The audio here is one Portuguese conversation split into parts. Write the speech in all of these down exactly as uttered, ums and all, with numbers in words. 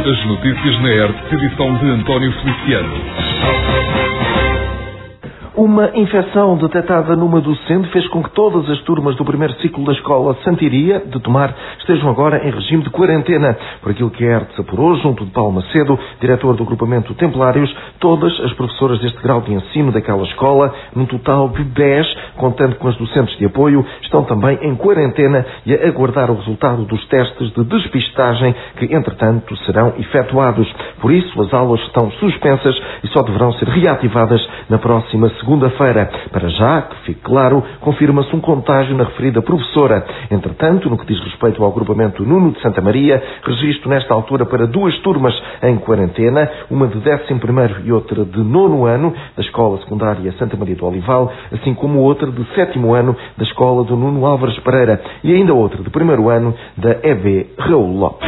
As notícias na E R T, edição de António Feliciano. Uma infecção detectada numa docente fez com que todas as turmas do primeiro ciclo da escola Santiria, de Tomar, estejam agora em regime de quarentena. Por aquilo que a E R T apurou, junto de Paulo Macedo, diretor do agrupamento Templários, todas as professoras deste grau de ensino daquela escola, num total de dez, contando com as docentes de apoio, estão também em quarentena e a aguardar o resultado dos testes de despistagem que, entretanto, serão efetuados. Por isso, as aulas estão suspensas e só deverão ser reativadas na próxima segunda. Segunda-feira. Para já, que fique claro, confirma-se um contágio na referida professora. Entretanto, no que diz respeito ao agrupamento Nuno de Santa Maria, registro nesta altura para duas turmas em quarentena, uma de décimo primeiro e outra de nono ano da Escola Secundária Santa Maria do Olival, assim como outra de sétimo ano da Escola do Nuno Álvares Pereira e ainda outra de primeiro ano da E B Raul Lopes.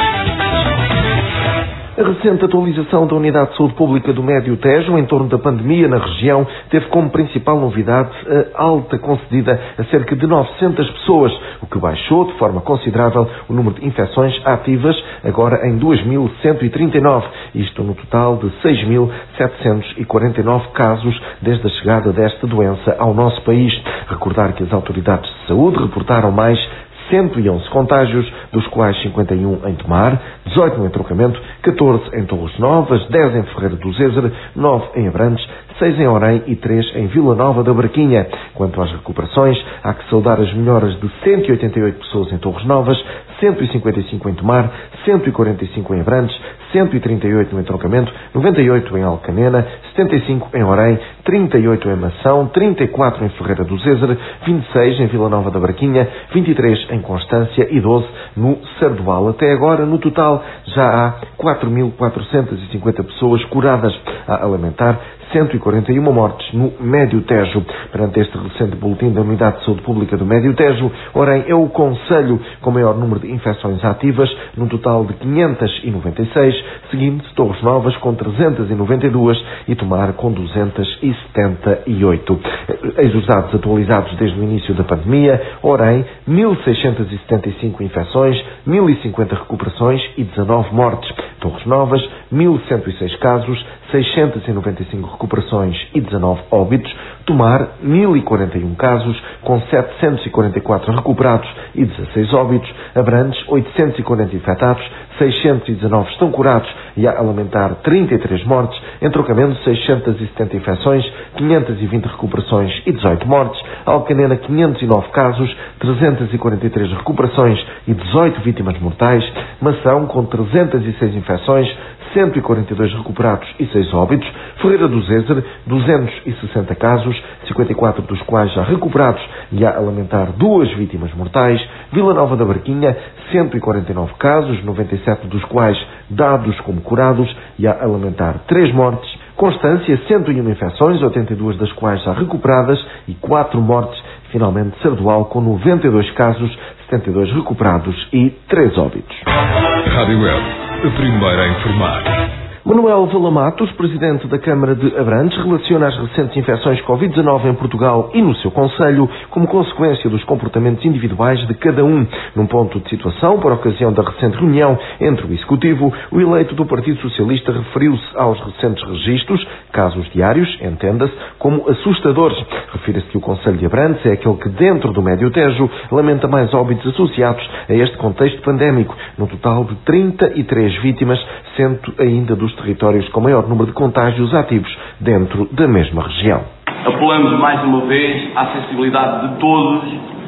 A recente atualização da Unidade de Saúde Pública do Médio Tejo em torno da pandemia na região teve como principal novidade a alta concedida a cerca de novecentas pessoas, o que baixou de forma considerável o número de infecções ativas, agora em dois mil cento e trinta e nove, isto no total de seis mil setecentos e quarenta e nove casos desde a chegada desta doença ao nosso país. Recordar que as autoridades de saúde reportaram mais cento e onze contágios, dos quais cinquenta e um em Tomar, dezoito no Entroncamento, catorze em Torres Novas, dez em Ferreira do Zézer, nove em Abrantes, seis em Orem e três em Vila Nova da Barquinha. Quanto às recuperações, há que saudar as melhoras de cento e oitenta e oito pessoas em Torres Novas, cento e cinquenta e cinco em Tomar, cento e quarenta e cinco em Abrantes, cento e trinta e oito no Entroncamento, noventa e oito em Alcanena, setenta e cinco em Orem, trinta e oito em Mação, trinta e quatro em Ferreira do Zézer, vinte e seis em Vila Nova da Barquinha, vinte e três em Constância e doze no Sardual. Até agora, no total, já há quatro mil quatrocentas e cinquenta pessoas curadas, a lamentar cento e quarenta e uma mortes no Médio Tejo. Perante este recente boletim da Unidade de Saúde Pública do Médio Tejo, Orem é o concelho com maior número de infecções ativas, num total de quinhentas e noventa e seis, seguindo-se Torres Novas com trezentas e noventa e duas e Tomar com duzentas e setenta e oito. Eis os dados atualizados desde o início da pandemia. Orem, mil seiscentas e setenta e cinco infecções, mil e cinquenta recuperações e dezanove mortes. Torres Novas, mil cento e seis casos, seiscentas e noventa e cinco recuperações e dezanove óbitos. Tomar, mil e quarenta e um casos, com setecentos e quarenta e quatro recuperados e dezasseis óbitos. Abrantes, oitocentos e quarenta infectados, seiscentos e dezanove estão curados e há a lamentar trinta e três mortes. Entroncamento, seiscentas e setenta infecções, quinhentas e vinte recuperações e dezoito mortes. Alcanena, quinhentos e nove casos, trezentas e quarenta e três recuperações e dezoito vítimas mortais. Mação, com trezentas e seis infecções, cento e quarenta e dois recuperados e seis óbitos. Ferreira do Zézer, duzentos e sessenta casos, cinquenta e quatro dos quais já recuperados e há a lamentar duas vítimas mortais. Vila Nova da Barquinha, cento e quarenta e nove casos, noventa e sete dos quais dados como curados e há a lamentar três mortes. Constância, cento e uma infecções, oitenta e duas das quais já recuperadas e quatro mortes. Finalmente, Sardual, com noventa e dois casos, setenta e dois recuperados e três óbitos. Rádio Web, a primeira a informar. Manuel Valamatos, presidente da Câmara de Abrantes, relaciona as recentes infecções covid dezanove em Portugal e no seu concelho como consequência dos comportamentos individuais de cada um. Num ponto de situação, por ocasião da recente reunião entre o Executivo, o eleito do Partido Socialista referiu-se aos recentes registros, casos diários, entenda-se, como assustadores. Refira-se que o concelho de Abrantes é aquele que, dentro do Médio Tejo, lamenta mais óbitos associados a este contexto pandémico, no total de trinta e três vítimas, sendo ainda dos territórios com maior número de contágios ativos dentro da mesma região. Apelamos mais uma vez à sensibilidade de todos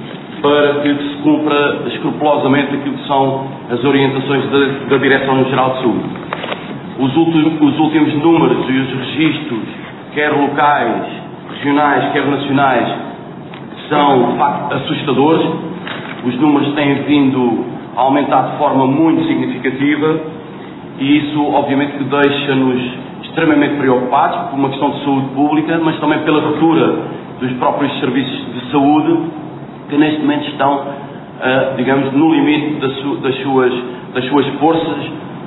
para que se cumpra escrupulosamente aquilo que são as orientações da, da Direção-Geral de Saúde. Os últimos, os últimos números e os registros, quer locais, regionais, quer nacionais, são de facto assustadores. Os números têm vindo a aumentar de forma muito significativa. E isso, obviamente, que deixa-nos extremamente preocupados por uma questão de saúde pública, mas também pela ruptura dos próprios serviços de saúde, que neste momento estão, uh, digamos, no limite das, su das, suas, das suas forças,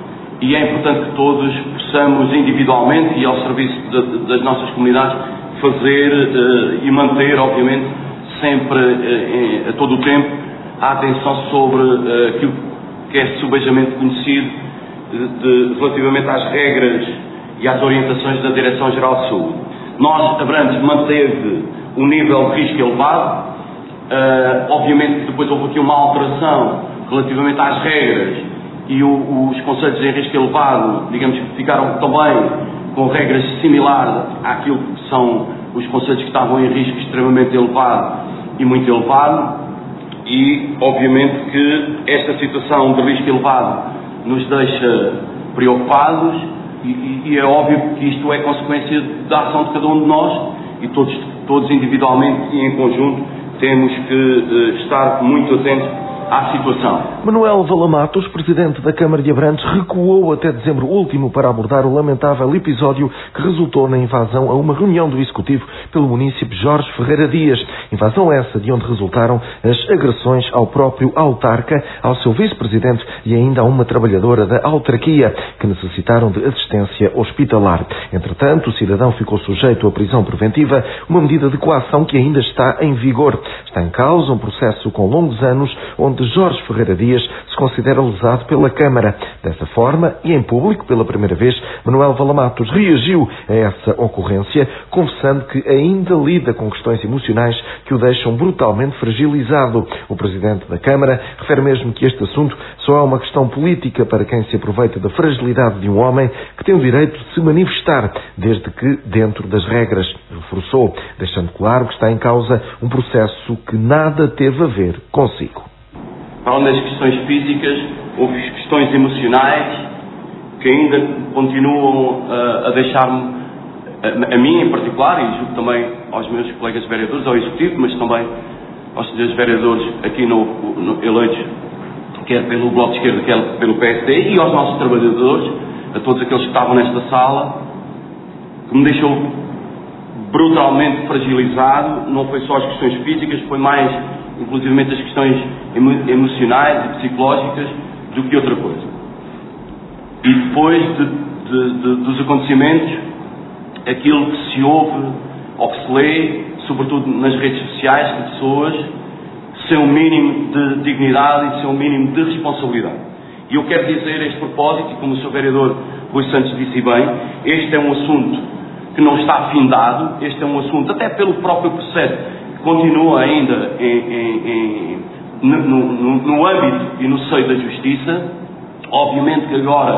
e é importante que todos possamos, individualmente e ao serviço de, de, das nossas comunidades, fazer uh, e manter, obviamente, sempre, uh, em, a todo o tempo, a atenção sobre uh, aquilo que é subejamente conhecido de, de, relativamente às regras e às orientações da Direção-Geral de Saúde. Nós, Abrantes, manteve um nível de risco elevado. Uh, obviamente que depois houve aqui uma alteração relativamente às regras e o, os concelhos em risco elevado, digamos que ficaram também com regras similares àquilo que são os concelhos que estavam em risco extremamente elevado e muito elevado, e obviamente que esta situação de risco elevado nos deixa preocupados e, e, e é óbvio que isto é consequência da ação de cada um de nós e todos, todos individualmente e em conjunto temos que uh, estar muito atentos à situação. Manuel Valamatos, presidente da Câmara de Abrantes, recuou até dezembro último para abordar o lamentável episódio que resultou na invasão a uma reunião do Executivo pelo munícipe Jorge Ferreira Dias. Invasão essa de onde resultaram as agressões ao próprio autarca, ao seu vice-presidente e ainda a uma trabalhadora da autarquia, que necessitaram de assistência hospitalar. Entretanto, o cidadão ficou sujeito à prisão preventiva, uma medida de coação que ainda está em vigor. Está em causa um processo com longos anos, onde Jorge Ferreira Dias se considera lesado pela Câmara. Dessa forma, e em público, pela primeira vez, Manuel Valamatos reagiu a essa ocorrência, confessando que ainda lida com questões emocionais que o deixam brutalmente fragilizado. O presidente da Câmara refere mesmo que este assunto só é uma questão política para quem se aproveita da fragilidade de um homem que tem o direito de se manifestar, desde que dentro das regras, reforçou, deixando claro que está em causa um processo que nada teve a ver consigo. Para além das questões físicas, houve questões emocionais que ainda continuam uh, a deixar-me, a, a mim em particular, e julgo também aos meus colegas vereadores, ao Executivo, mas também aos senhores vereadores aqui no, no, eleitos, quer pelo Bloco de Esquerda, quer pelo P S D, e aos nossos trabalhadores, a todos aqueles que estavam nesta sala, que me deixou brutalmente fragilizado. Não foi só as questões físicas, foi mais inclusivamente as questões emo emocionais e psicológicas do que outra coisa. E depois de, de, de, dos acontecimentos, aquilo que se ouve ou que se lê, sobretudo nas redes sociais, de pessoas sem um mínimo de dignidade e sem um mínimo de responsabilidade. E eu quero dizer a este propósito, e como o senhor vereador Rui Santos disse bem, este é um assunto que não está afindado, este é um assunto, até pelo próprio processo, continua ainda em, em, em, no, no, no âmbito e no seio da Justiça. Obviamente que agora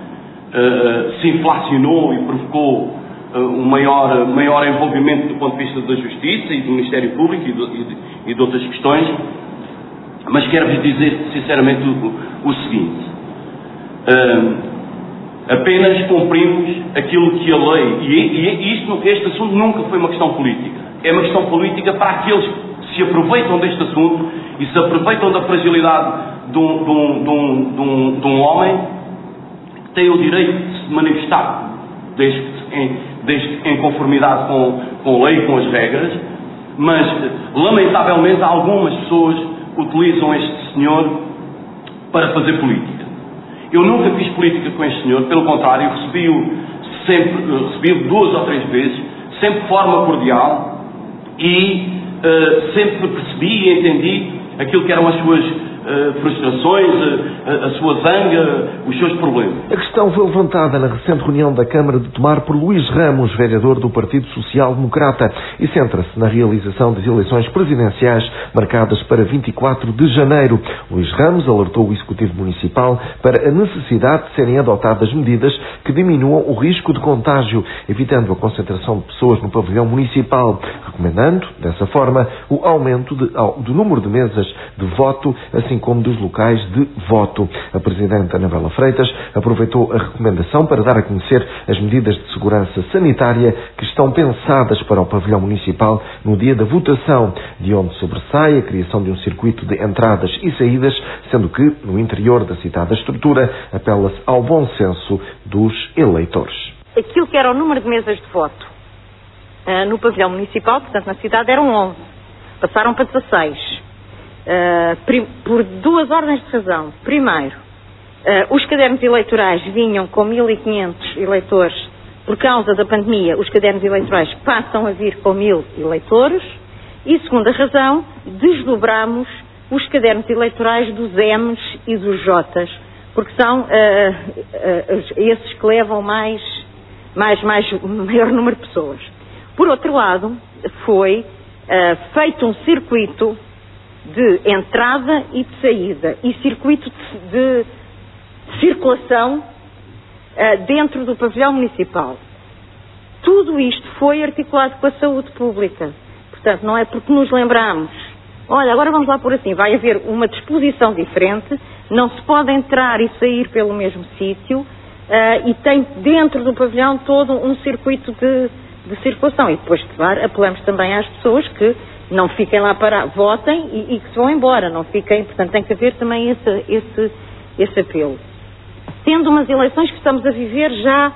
uh, se inflacionou e provocou uh, um maior, maior envolvimento do ponto de vista da Justiça e do Ministério Público e, do, e, de, e de outras questões, mas quero-vos dizer sinceramente o, o seguinte: uh, apenas cumprimos aquilo que a lei, e, e isto, este assunto nunca foi uma questão política. É uma questão política para aqueles que se aproveitam deste assunto e se aproveitam da fragilidade de um, de um, de um, de um, de um homem que tem o direito de se manifestar, desde em, desde em conformidade com, com a lei e com as regras, mas, lamentavelmente, algumas pessoas utilizam este senhor para fazer política. Eu nunca fiz política com este senhor, pelo contrário, recebi-o sempre, recebi-o duas ou três vezes, sempre de forma cordial, e uh, sempre percebi e entendi aquilo que eram as suas uh, frustrações, uh, a sua zanga, os seus problemas. A questão foi levantada na recente reunião da Câmara de Tomar por Luís Ramos, vereador do Partido Social Democrata, e centra-se na realização das eleições presidenciais marcadas para vinte e quatro de janeiro. Luís Ramos alertou o Executivo Municipal para a necessidade de serem adotadas medidas que diminuam o risco de contágio, evitando a concentração de pessoas no pavilhão municipal, recomendando, dessa forma, o aumento de, do número de mesas de voto, assim como dos locais de voto. A Presidente Anabela Freitas aproveitou a recomendação para dar a conhecer as medidas de segurança sanitária que estão pensadas para o pavilhão municipal no dia da votação, de onde sobressai a criação de um circuito de entradas e saídas, sendo que, no interior da citada estrutura, apela-se ao bom senso dos eleitores. Aquilo que era o número de mesas de voto uh, no pavilhão municipal, portanto na cidade, eram onze. Passaram para dezasseis. Uh, por duas ordens de razão. Primeiro, uh, os cadernos eleitorais vinham com mil e quinhentos eleitores. Por causa da pandemia, os cadernos eleitorais passam a vir com mil eleitores. E segunda razão, desdobramos os cadernos eleitorais dos M's e dos J's porque são uh, uh, esses que levam mais, mais, mais, maior número de pessoas. Por outro lado, foi uh, feito um circuito de entrada e de saída e circuito de, de circulação uh, dentro do pavilhão municipal. Tudo isto foi articulado com a saúde pública. Portanto, não é porque nos lembramos, olha, agora vamos lá por assim, vai haver uma disposição diferente, não se pode entrar e sair pelo mesmo sítio uh, e tem dentro do pavilhão todo um circuito de, de circulação. E depois, claro, apelamos também às pessoas que não fiquem lá para votem e, e que se vão embora, não fiquem, portanto tem que haver também esse, esse, esse apelo. Sendo umas eleições que estamos a viver já,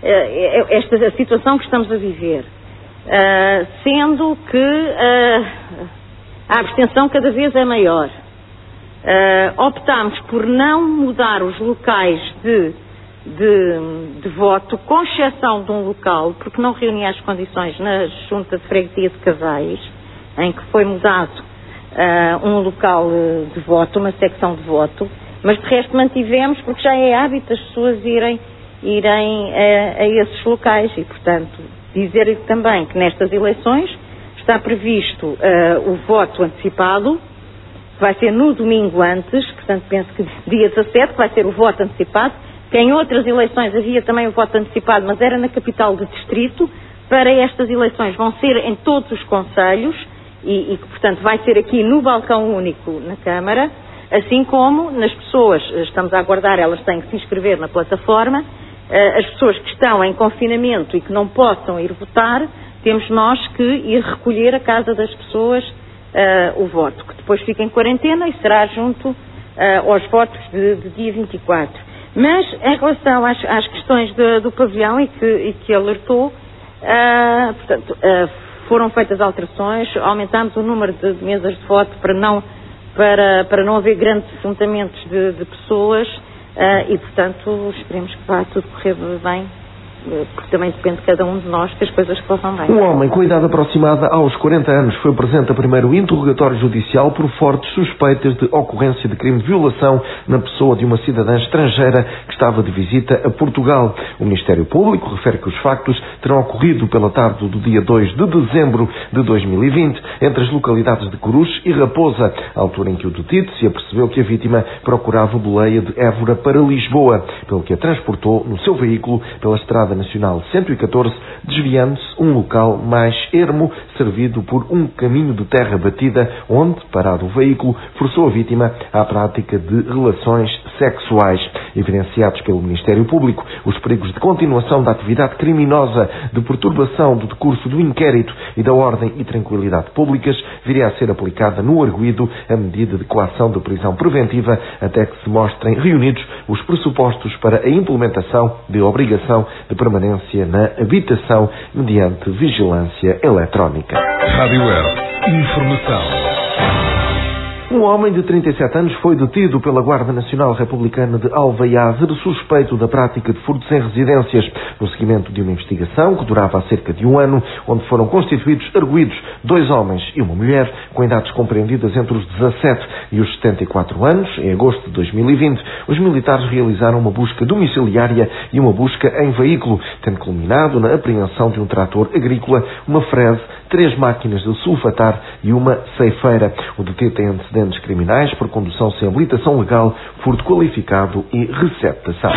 esta a situação que estamos a viver, uh, sendo que uh, a abstenção cada vez é maior. Uh, optámos por não mudar os locais de, de, de voto, com exceção de um local, porque não reunia as condições na Junta de Freguesia de Casais, em que foi mudado uh, um local de voto, uma secção de voto, mas de resto mantivemos, porque já é hábito as pessoas irem irem a, a esses locais e, portanto, dizer também que nestas eleições está previsto uh, o voto antecipado, vai ser no domingo antes, portanto penso que dia dezassete vai ser o voto antecipado, que em outras eleições havia também o voto antecipado, mas era na capital de distrito. Para estas eleições vão ser em todos os concelhos e, e que, portanto, vai ser aqui no balcão único na Câmara, assim como nas pessoas, estamos a aguardar, elas têm que se inscrever na plataforma. As pessoas que estão em confinamento e que não possam ir votar, temos nós que ir recolher a casa das pessoas uh, o voto, que depois fica em quarentena e será junto uh, aos votos de, de dia vinte e quatro. Mas, em relação às, às questões de, do pavilhão e que, e que alertou, uh, portanto, uh, foram feitas alterações, aumentámos o número de, de mesas de voto para não, para, para não haver grandes juntamentos de, de pessoas. Uh, e, portanto, esperemos que vá tudo correr bem, uh, porque também depende de cada um de nós que as coisas corram bem. Um homem com idade aproximada aos quarenta anos foi presente a primeiro interrogatório judicial por fortes suspeitas de ocorrência de crime de violação na pessoa de uma cidadã estrangeira que estava de visita a Portugal. O Ministério Público refere que os factos terão ocorrido pela tarde do dia dois de dezembro de dois mil e vinte, entre as localidades de Corus e Raposa, à altura em que o detido se apercebeu que a vítima procurava boleia de Évora para Lisboa, pelo que a transportou no seu veículo pela Estrada Nacional cento e catorze, desviando-se um local mais ermo, servido por um caminho de terra batida, onde, parado o veículo, forçou a vítima à prática de relações sexuais. Evidenciados pelo Ministério Público, os perigos de continuação da atividade criminosa, de perturbação do decurso do inquérito e da ordem e tranquilidade públicas, viria a ser aplicada no arguido a medida de coação de prisão preventiva até que se mostrem reunidos os pressupostos para a implementação de obrigação de permanência na habitação mediante vigilância eletrónica. Rádio Web. Informação. Um homem de trinta e sete anos foi detido pela Guarda Nacional Republicana de Alvaiazer, suspeito da prática de furtos em residências, no seguimento de uma investigação que durava há cerca de um ano, onde foram constituídos arguidos dois homens e uma mulher, com idades compreendidas entre os dezassete e os setenta e quatro anos. Em agosto de dois mil e vinte, os militares realizaram uma busca domiciliária e uma busca em veículo, tendo culminado na apreensão de um trator agrícola, uma frese, três máquinas de sulfatar e uma ceifeira. O detido tem antecedentes criminais por condução sem habilitação legal, furto qualificado e receptação.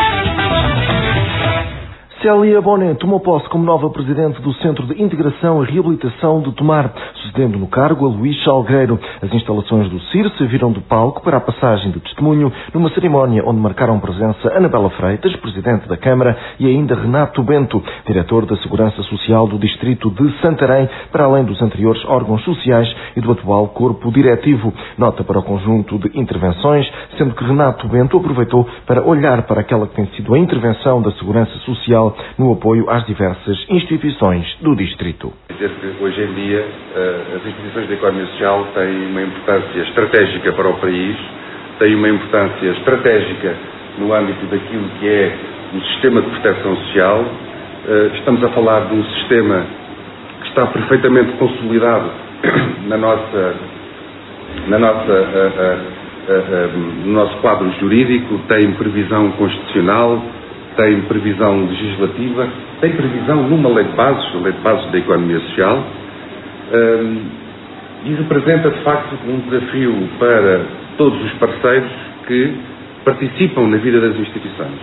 Célia Bonet tomou posse como nova presidente do Centro de Integração e Reabilitação de Tomar, sucedendo no cargo a Luís Salgueiro. As instalações do C I R serviram de palco para a passagem de testemunho numa cerimónia onde marcaram presença Anabela Freitas, presidente da Câmara, e ainda Renato Bento, diretor da Segurança Social do Distrito de Santarém, para além dos anteriores órgãos sociais e do atual corpo diretivo. Nota para o conjunto de intervenções, sendo que Renato Bento aproveitou para olhar para aquela que tem sido a intervenção da Segurança Social no apoio às diversas instituições do Distrito. Dizer que hoje em dia as instituições da economia social têm uma importância estratégica para o país, têm uma importância estratégica no âmbito daquilo que é o sistema de proteção social. Estamos a falar de um sistema que está perfeitamente consolidado na nossa, na nossa no nosso quadro jurídico, tem previsão constitucional, tem previsão legislativa, tem previsão numa lei de bases, a lei de bases da economia social, e representa, de facto, um desafio para todos os parceiros que participam na vida das instituições.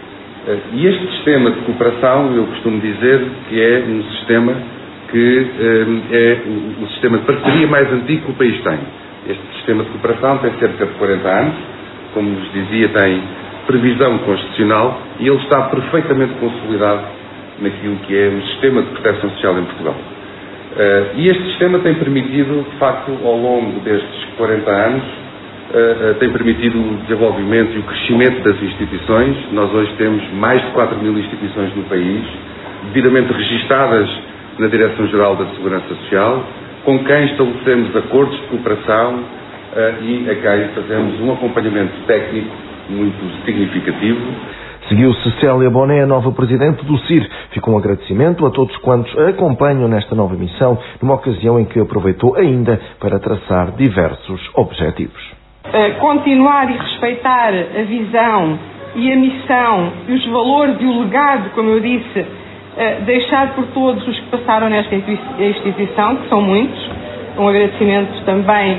E este sistema de cooperação, eu costumo dizer que é um sistema que é o sistema de parceria mais antigo que o país tem. Este sistema de cooperação tem cerca de quarenta anos, como vos dizia, tem previsão constitucional e ele está perfeitamente consolidado naquilo que é o sistema de proteção social em Portugal. Uh, e este sistema tem permitido, de facto, ao longo destes quarenta anos, uh, uh, tem permitido o desenvolvimento e o crescimento das instituições. Nós hoje temos mais de quatro mil instituições no país, devidamente registadas na Direção-Geral da Segurança Social, com quem estabelecemos acordos de cooperação uh, e a quem fazemos um acompanhamento técnico muito significativo. Seguiu-se Célia Boné, a nova Presidente do C I R. Ficou um agradecimento a todos quantos a acompanham nesta nova missão, numa ocasião em que aproveitou ainda para traçar diversos objetivos. Uh, continuar e respeitar a visão e a missão e os valores e o legado, como eu disse, uh, deixado por todos os que passaram nesta instituição, que são muitos. Um agradecimento também uh,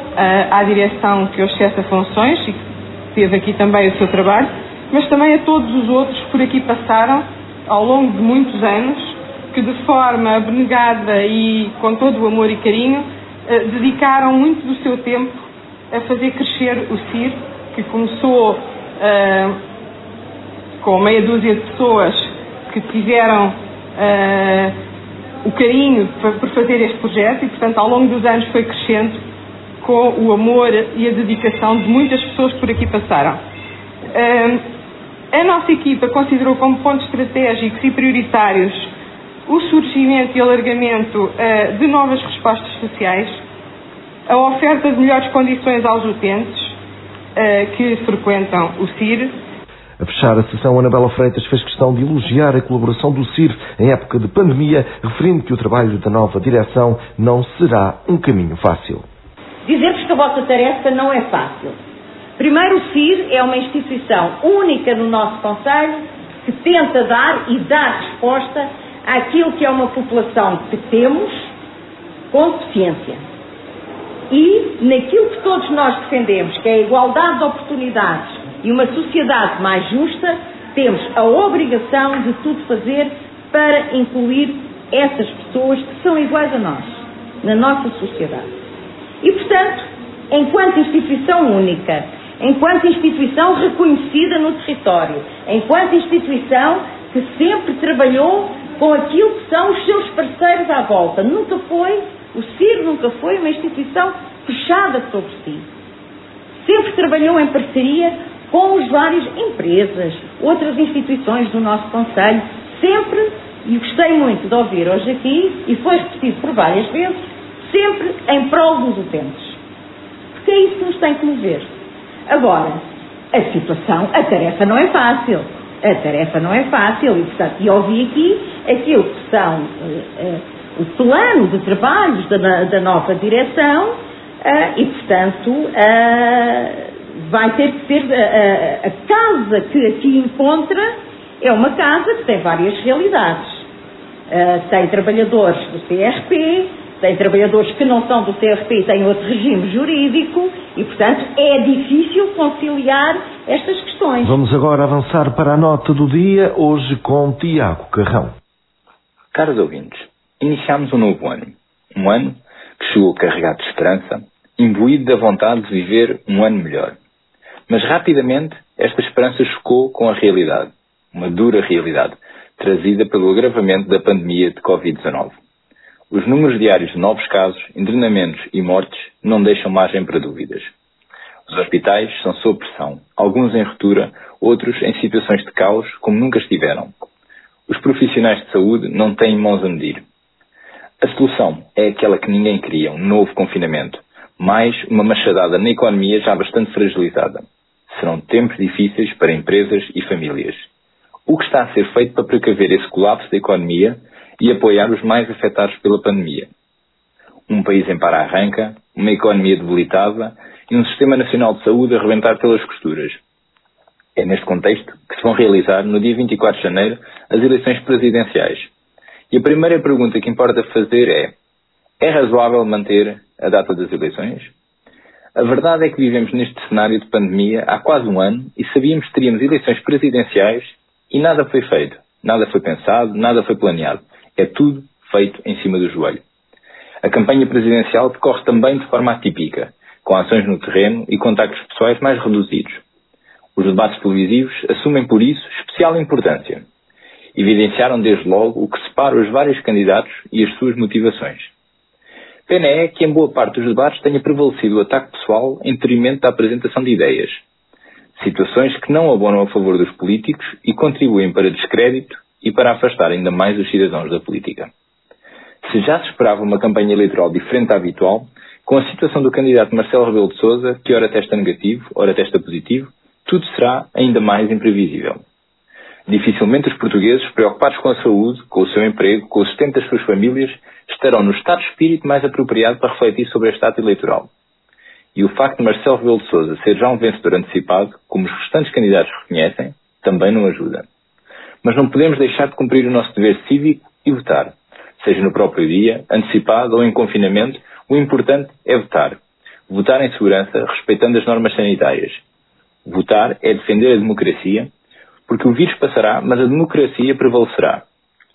à direção que hoje cessa funções e que teve aqui também o seu trabalho, mas também a todos os outros que por aqui passaram ao longo de muitos anos, que de forma abnegada e com todo o amor e carinho eh, dedicaram muito do seu tempo a fazer crescer o C I R, que começou eh, com meia dúzia de pessoas que tiveram eh, o carinho por fazer este projeto e, portanto, ao longo dos anos foi crescendo com o amor e a dedicação de muitas pessoas que por aqui passaram. Eh, A nossa equipa considerou como pontos estratégicos e prioritários o surgimento e alargamento uh, de novas respostas sociais, a oferta de melhores condições aos utentes uh, que frequentam o C I R. A fechar a sessão, Anabela Freitas fez questão de elogiar a colaboração do C I R em época de pandemia, referindo que o trabalho da nova direção não será um caminho fácil. Dizer-vos que a vossa tarefa não é fácil. Primeiro, o C I R é uma instituição única no nosso concelho que tenta dar e dar resposta àquilo que é uma população que temos com deficiência. E naquilo que todos nós defendemos, que é a igualdade de oportunidades e uma sociedade mais justa, temos a obrigação de tudo fazer para incluir essas pessoas que são iguais a nós, na nossa sociedade. E, portanto, enquanto instituição única, enquanto instituição reconhecida no território, enquanto instituição que sempre trabalhou com aquilo que são os seus parceiros à volta. Nunca foi, o C I R nunca foi uma instituição fechada sobre si. Sempre trabalhou em parceria com as várias empresas, outras instituições do nosso concelho, sempre, e gostei muito de ouvir hoje aqui, e foi repetido por várias vezes, sempre em prol dos utentes. Porque é isso que nos tem que mover. Agora, a situação, a tarefa não é fácil. A tarefa não é fácil e, portanto, e ouvi aqui aquilo que são uh, uh, o plano de trabalhos da, da nova direção uh, e, portanto, uh, vai ter que ser, uh, a casa que aqui encontra é uma casa que tem várias realidades. Uh, tem trabalhadores do C R P, tem trabalhadores que não são do C R P e têm outro regime jurídico e, portanto, é difícil conciliar estas questões. Vamos agora avançar para a nota do dia, hoje com Tiago Carrão. Caros ouvintes, iniciamos um novo ano. Um ano que chegou carregado de esperança, imbuído da vontade de viver um ano melhor. Mas rapidamente esta esperança chocou com a realidade. Uma dura realidade, trazida pelo agravamento da pandemia de covid dezanove. Os números diários de novos casos, internamentos e mortes não deixam margem para dúvidas. Os hospitais são sob pressão, alguns em ruptura, outros em situações de caos como nunca estiveram. Os profissionais de saúde não têm mãos a medir. A solução é aquela que ninguém queria, um novo confinamento, mais uma machadada na economia já bastante fragilizada. Serão tempos difíceis para empresas e famílias. O que está a ser feito para precaver esse colapso da economia e apoiar os mais afetados pela pandemia? Um país em para-arranca, uma economia debilitada e um Sistema Nacional de Saúde a rebentar pelas costuras. É neste contexto que se vão realizar, no dia vinte e quatro de janeiro, as eleições presidenciais. E a primeira pergunta que importa fazer é: é razoável manter a data das eleições? A verdade é que vivemos neste cenário de pandemia há quase um ano e sabíamos que teríamos eleições presidenciais e nada foi feito, nada foi pensado, nada foi planeado. É tudo feito em cima do joelho. A campanha presidencial decorre também de forma atípica, com ações no terreno e contactos pessoais mais reduzidos. Os debates televisivos assumem, por isso, especial importância. Evidenciaram desde logo o que separa os vários candidatos e as suas motivações. Pena é que em boa parte dos debates tenha prevalecido o ataque pessoal em detrimento da apresentação de ideias. Situações que não abonam a favor dos políticos e contribuem para descrédito e para afastar ainda mais os cidadãos da política. Se já se esperava uma campanha eleitoral diferente da habitual, com a situação do candidato Marcelo Rebelo de Sousa, que ora testa negativo, ora testa positivo, tudo será ainda mais imprevisível. Dificilmente os portugueses, preocupados com a saúde, com o seu emprego, com o sustento das suas famílias, estarão no estado de espírito mais apropriado para refletir sobre este ato eleitoral. E o facto de Marcelo Rebelo de Sousa ser já um vencedor antecipado, como os restantes candidatos reconhecem, também não ajuda. Mas não podemos deixar de cumprir o nosso dever cívico e votar. Seja no próprio dia, antecipado ou em confinamento, o importante é votar. Votar em segurança, respeitando as normas sanitárias. Votar é defender a democracia, porque o vírus passará, mas a democracia prevalecerá.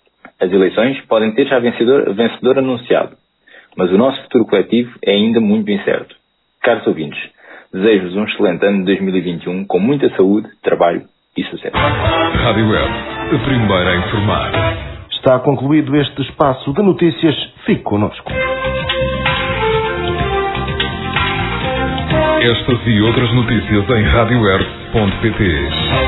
As eleições podem ter já vencedor, vencedor anunciado, mas o nosso futuro coletivo é ainda muito incerto. Caros ouvintes, desejo-vos um excelente ano de dois mil e vinte e um com muita saúde, trabalho e sucesso. Rádio Web, a primeira a informar. Está concluído este espaço de notícias. Fique connosco. Estas e outras notícias em rádio web ponto pt.